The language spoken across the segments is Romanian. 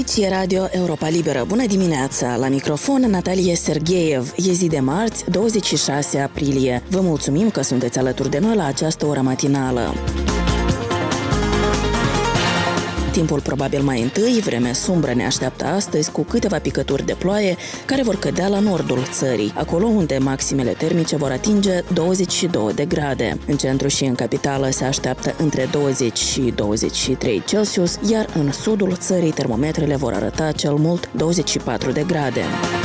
Aici e Radio Europa Liberă. Bună dimineața! La microfon Natalia Sergeev. E zi de marți, 26 aprilie. Vă mulțumim că sunteți alături de noi la această oră matinală. Timpul probabil mai întâi, vreme sumbră ne așteaptă astăzi cu câteva picături de ploaie care vor cădea la nordul țării, acolo unde maximele termice vor atinge 22 de grade. În centru și în capitală se așteaptă între 20 și 23 Celsius, iar în sudul țării termometrele vor arăta cel mult 24 de grade.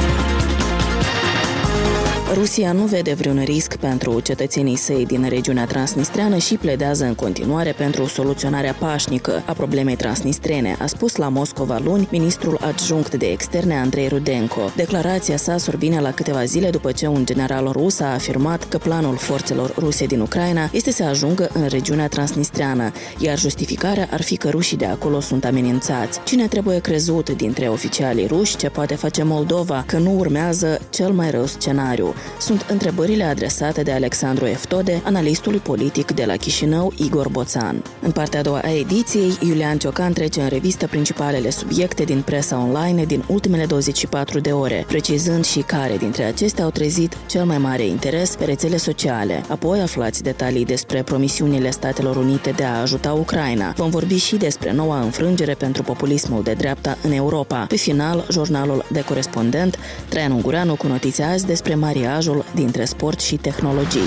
Rusia nu vede vreun risc pentru cetățenii săi din regiunea transnistreană și pledează în continuare pentru soluționarea pașnică a problemei transnistrene, a spus la Moscova luni ministrul adjunct de externe Andrei Rudenko. Declarația sa survine la câteva zile după ce un general rus a afirmat că planul forțelor ruse din Ucraina este să ajungă în regiunea transnistreană, iar justificarea ar fi că rușii de acolo sunt amenințați. Cine trebuie crezut dintre oficialii ruși, ce poate face Moldova, că nu urmează cel mai rău scenariu? Sunt întrebările adresate de Alexandru Eftode, analistului politic de la Chișinău, Igor Boțan. În partea a doua a ediției, Iulian Ciocan trece în revistă principalele subiecte din presa online din ultimele 24 de ore, precizând și care dintre acestea au trezit cel mai mare interes pe rețele sociale. Apoi aflați detalii despre promisiunile Statelor Unite de a ajuta Ucraina. Vom vorbi și despre noua înfrângere pentru populismul de dreapta în Europa. Pe final, jurnalul de corespondent, Traian Ungureanu cu notițe azi despre mariajul dintre sport și tehnologii.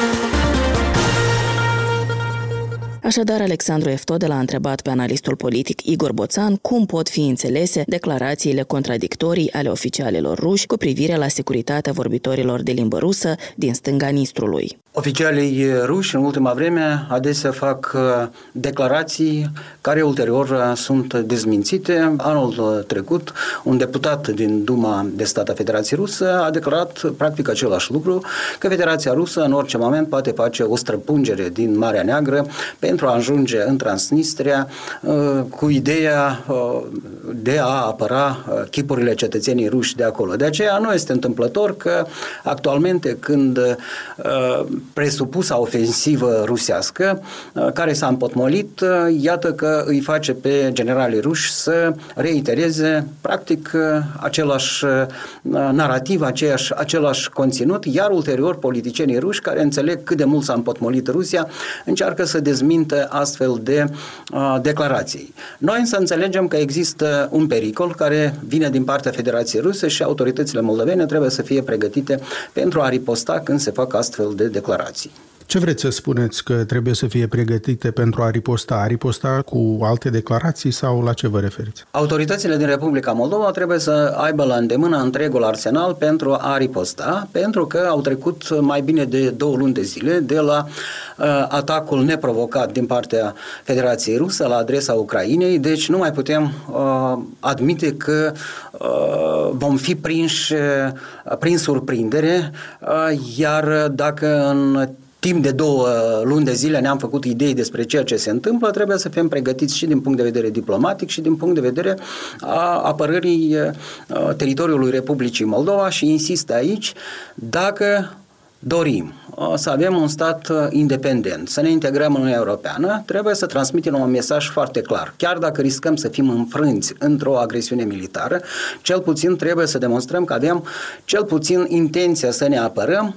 Așadar, Alexandru Eftode l-a întrebat pe analistul politic Igor Boțan cum pot fi înțelese declarațiile contradictorii ale oficialilor ruși cu privire la securitatea vorbitorilor de limbă rusă din stânga Nistrului. Oficialii ruși în ultima vreme adesea fac declarații care ulterior sunt dezmințite. Anul trecut, un deputat din Duma de Stat a Federației Rusă a declarat practic același lucru, că Federația Rusă în orice moment poate face o străpungere din Marea Neagră pentru a ajunge în Transnistria cu ideea de a apăra chipurile cetățenii ruși de acolo. De aceea nu este întâmplător că actualmente când presupusa ofensivă rusească care s-a împotmolit, iată că îi face pe generalii ruși să reitereze practic același narativ, același conținut, iar ulterior politicienii ruși care înțeleg cât de mult s-a împotmolit Rusia încearcă să dezmintă astfel de declarații. Noi însă înțelegem că există un pericol care vine din partea Federației Ruse și autoritățile moldovene trebuie să fie pregătite pentru a riposta când se fac astfel de declarații. Ce vreți să spuneți că trebuie să fie pregătite pentru a riposta? A riposta cu alte declarații sau la ce vă referiți? Autoritățile din Republica Moldova trebuie să aibă la îndemână întregul arsenal pentru a riposta, pentru că au trecut mai bine de 2 luni de zile de la atacul neprovocat din partea Federației Rusă la adresa Ucrainei, deci nu mai putem admite că vom fi prin surprindere, iar dacă în timp de 2 luni de zile ne-am făcut idei despre ceea ce se întâmplă, trebuie să fim pregătiți și din punct de vedere diplomatic și din punct de vedere a apărării teritoriului Republicii Moldova și insist aici, dacă dorim să avem un stat independent, să ne integrăm în Uniunea Europeană, trebuie să transmitem un mesaj foarte clar. Chiar dacă riscăm să fim înfrânți într-o agresiune militară, cel puțin trebuie să demonstrăm că avem cel puțin intenția să ne apărăm